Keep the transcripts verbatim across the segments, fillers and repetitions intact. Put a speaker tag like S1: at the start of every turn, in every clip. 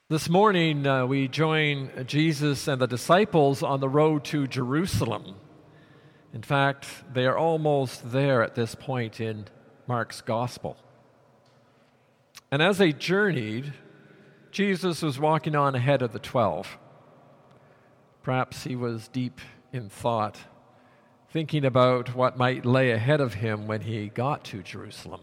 S1: This morning, uh, we join Jesus and the disciples on the road to Jerusalem. In fact, they are almost there at this point in Mark's Gospel. And as they journeyed, Jesus was walking on ahead of the twelve. Perhaps he was deep in thought, thinking about what might lay ahead of him when he got to Jerusalem.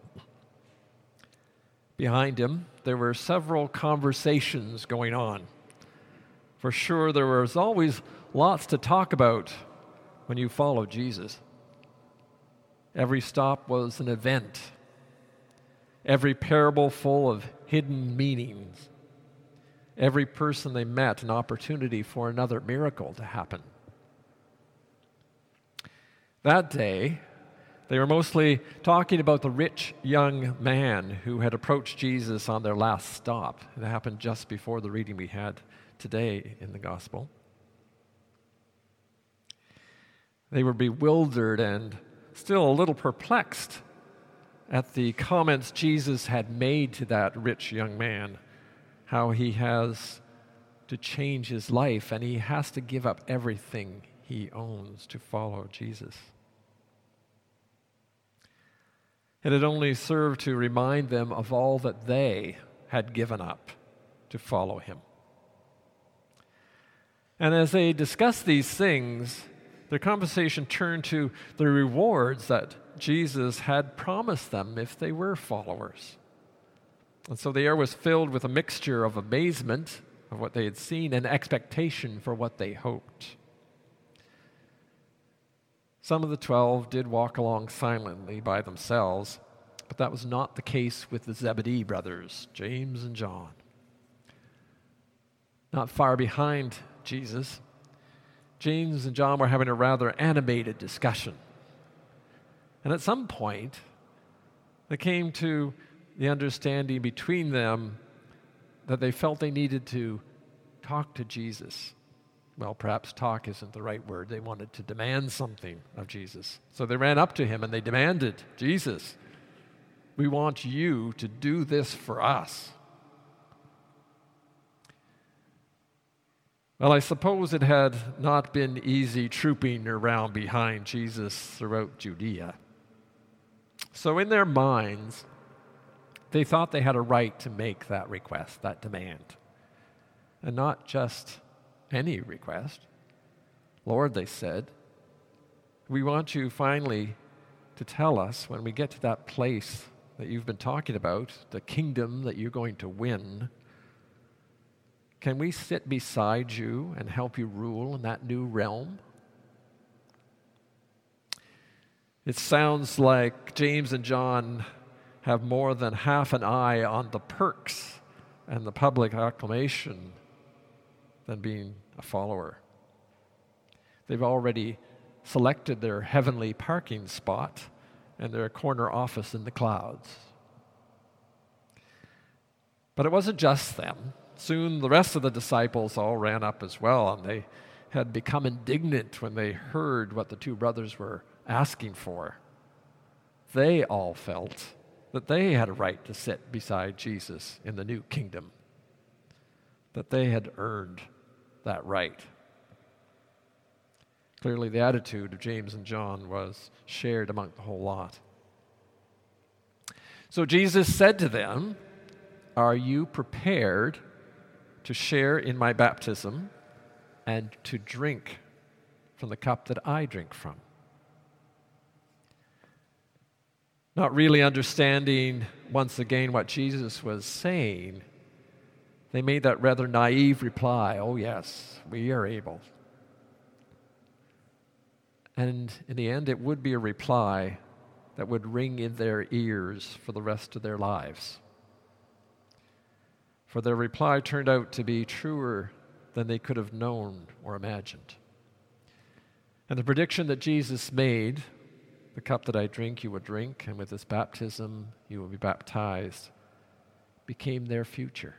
S1: Behind him, there were several conversations going on. For sure, there was always lots to talk about when you follow Jesus. Every stop was an event. Every parable full of hidden meanings. Every person they met an opportunity for another miracle to happen. That day, they were mostly talking about the rich young man who had approached Jesus on their last stop. It happened just before the reading we had today in the Gospel. They were bewildered and still a little perplexed at the comments Jesus had made to that rich young man, how he has to change his life and he has to give up everything he owns to follow Jesus. It had only served to remind them of all that they had given up to follow him. And as they discussed these things, their conversation turned to the rewards that Jesus had promised them if they were followers. And so the air was filled with a mixture of amazement of what they had seen and expectation for what they hoped. Some of the twelve did walk along silently by themselves, but that was not the case with the Zebedee brothers, James and John. Not far behind Jesus, James and John were having a rather animated discussion. And at some point, they came to the understanding between them that they felt they needed to talk to Jesus. Well, perhaps talk isn't the right word. They wanted to demand something of Jesus. So they ran up to him and they demanded, Jesus, we want you to do this for us. Well, I suppose it had not been easy trooping around behind Jesus throughout Judea. So in their minds, they thought they had a right to make that request, that demand. And not just any request. Lord, they said, we want you finally to tell us when we get to that place that you've been talking about, the kingdom that you're going to win, can we sit beside you and help you rule in that new realm? It sounds like James and John have more than half an eye on the perks and the public acclamation than being a follower. They've already selected their heavenly parking spot and their corner office in the clouds. But it wasn't just them. Soon the rest of the disciples all ran up as well, and they had become indignant when they heard what the two brothers were asking for. They all felt that they had a right to sit beside Jesus in the new kingdom, that they had earned that right. Clearly, the attitude of James and John was shared among the whole lot. So Jesus said to them, are you prepared to share in my baptism and to drink from the cup that I drink from? Not really understanding once again what Jesus was saying, they made that rather naive reply, oh yes, we are able. And in the end, it would be a reply that would ring in their ears for the rest of their lives. For their reply turned out to be truer than they could have known or imagined. And the prediction that Jesus made, the cup that I drink, you will drink, and with this baptism, you will be baptized, became their future.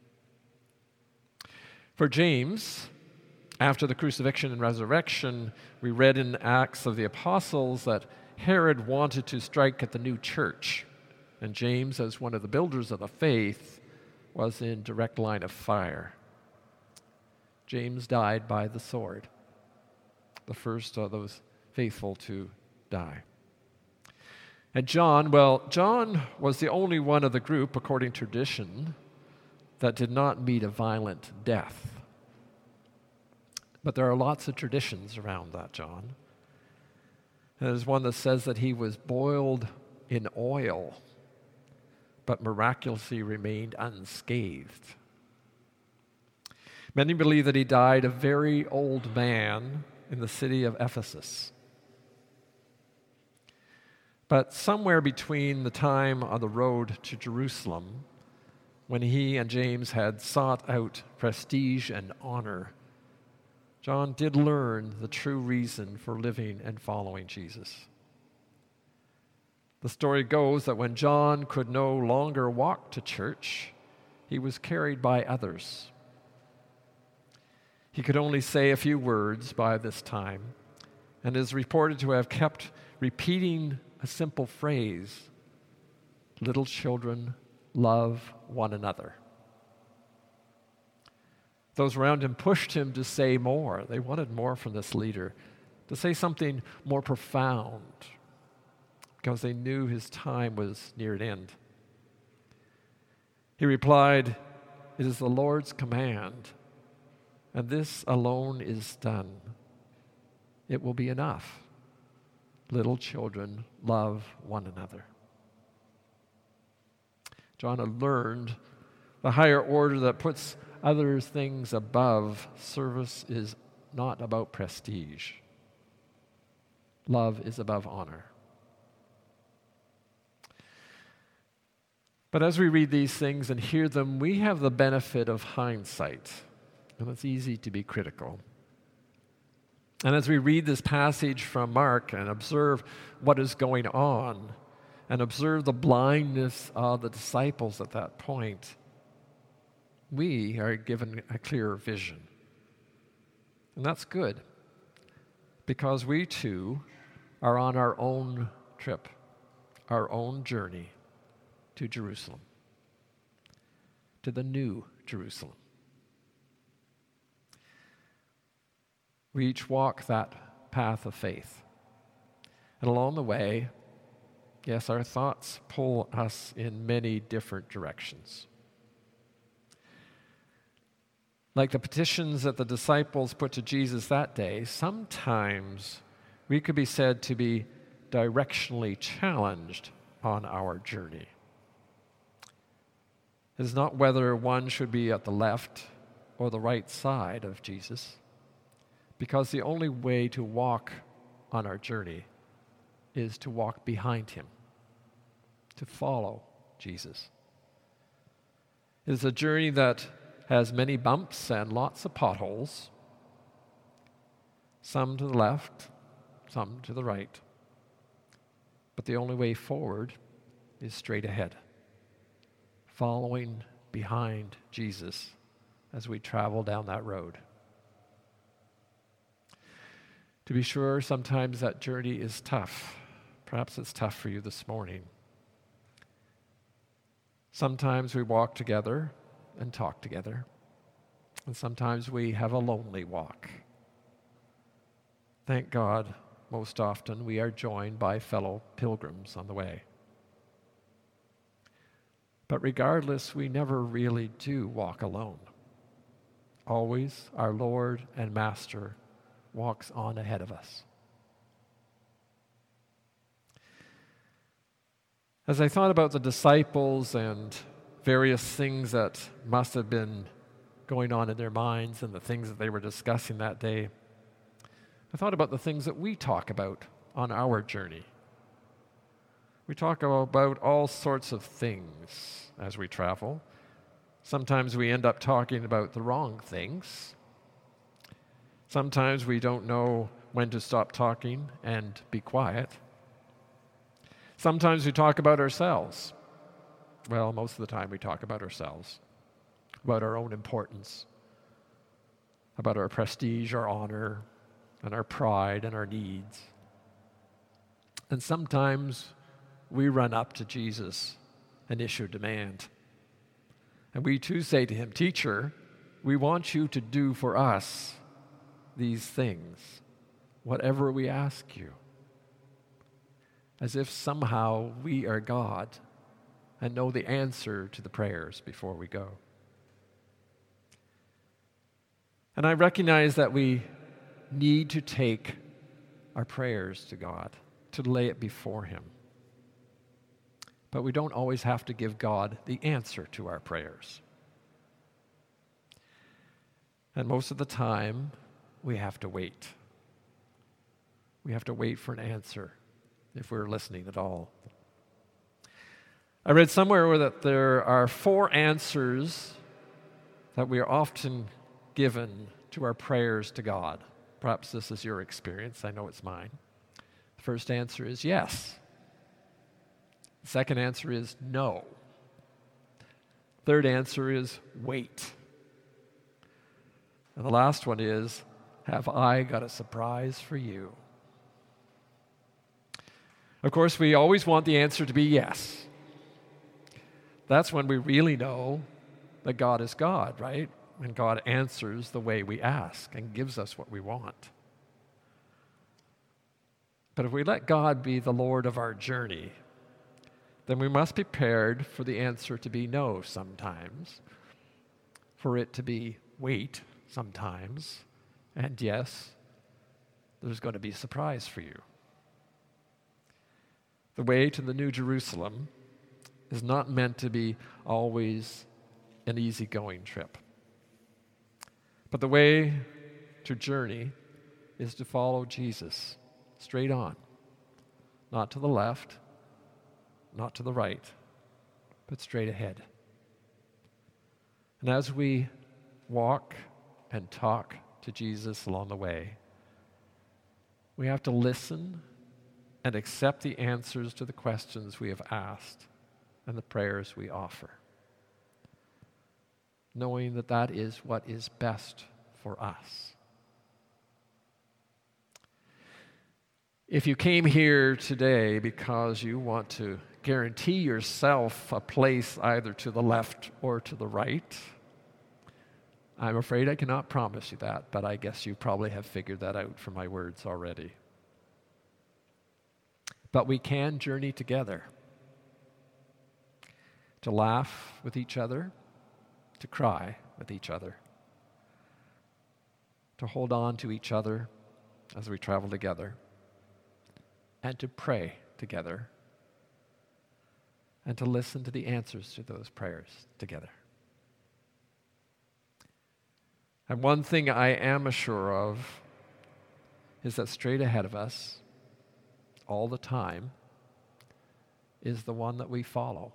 S1: For James, after the crucifixion and resurrection, we read in Acts of the Apostles that Herod wanted to strike at the new church. And James, as one of the builders of the faith, was in direct line of fire. James died by the sword, the first of those faithful to die. And John, well, John was the only one of the group, according to tradition, that did not meet a violent death. But there are lots of traditions around that John. And there's one that says that he was boiled in oil, but miraculously remained unscathed. Many believe that he died a very old man in the city of Ephesus. But somewhere between the time on the road to Jerusalem, when he and James had sought out prestige and honor, John did learn the true reason for living and following Jesus. The story goes that when John could no longer walk to church, he was carried by others. He could only say a few words by this time, and is reported to have kept repeating a simple phrase, "Little children, love one another." Those around him pushed him to say more. They wanted more from this leader, to say something more profound, because they knew his time was near an end. He replied, "It is the Lord's command, and this alone is done. It will be enough. Little children, love one another." John had learned the higher order that puts other things above. Service is not about prestige. Love is above honor. But as we read these things and hear them, we have the benefit of hindsight, and it's easy to be critical. And as we read this passage from Mark and observe what is going on, and observe the blindness of the disciples at that point, we are given a clearer vision. And that's good, because we too are on our own trip, our own journey to Jerusalem, to the new Jerusalem. We each walk that path of faith. And along the way, yes, our thoughts pull us in many different directions. Like the petitions that the disciples put to Jesus that day, sometimes we could be said to be directionally challenged on our journey. It is not whether one should be at the left or the right side of Jesus, because the only way to walk on our journey is to walk behind him, to follow Jesus. It is a journey that has many bumps and lots of potholes, some to the left, some to the right. But the only way forward is straight ahead, following behind Jesus as we travel down that road. To be sure, sometimes that journey is tough. Perhaps it's tough for you this morning. Sometimes we walk together and talk together, and sometimes we have a lonely walk. Thank God, most often we are joined by fellow pilgrims on the way. But regardless, we never really do walk alone. Always our Lord and Master walks on ahead of us. As I thought about the disciples and various things that must have been going on in their minds and the things that they were discussing that day, I thought about the things that we talk about on our journey. We talk about all sorts of things as we travel. Sometimes we end up talking about the wrong things. Sometimes we don't know when to stop talking and be quiet. Sometimes we talk about ourselves. Well, most of the time we talk about ourselves, about our own importance, about our prestige, our honor, and our pride and our needs. And sometimes we run up to Jesus and issue a demand. And we too say to him, "Teacher, we want you to do for us these things, whatever we ask you." As if somehow we are God and know the answer to the prayers before we go. And I recognize that we need to take our prayers to God, to lay it before him. But we don't always have to give God the answer to our prayers. And most of the time, we have to wait. We have to wait for an answer if we're listening at all. I read somewhere that there are four answers that we are often given to our prayers to God. Perhaps this is your experience. I know it's mine. The first answer is yes. The second answer is no. Third answer is wait. And the last one is, have I got a surprise for you? Of course, we always want the answer to be yes. That's when we really know that God is God, right? When God answers the way we ask and gives us what we want. But if we let God be the Lord of our journey, then we must be prepared for the answer to be no sometimes, for it to be wait sometimes, and yes, there's going to be a surprise for you. The way to the New Jerusalem is not meant to be always an easygoing trip. But the way to journey is to follow Jesus straight on, not to the left, not to the right, but straight ahead. And as we walk and talk to Jesus along the way, we have to listen and accept the answers to the questions we have asked and the prayers we offer, knowing that that is what is best for us. If you came here today because you want to guarantee yourself a place either to the left or to the right, I'm afraid I cannot promise you that, but I guess you probably have figured that out from my words already. But we can journey together, to laugh with each other, to cry with each other, to hold on to each other as we travel together, and to pray together, and to listen to the answers to those prayers together. And one thing I am sure of is that straight ahead of us, all the time, is the one that we follow.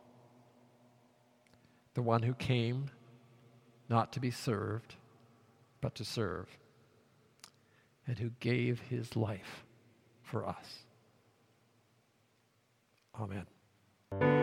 S1: The one who came not to be served, but to serve, and who gave his life for us. Amen.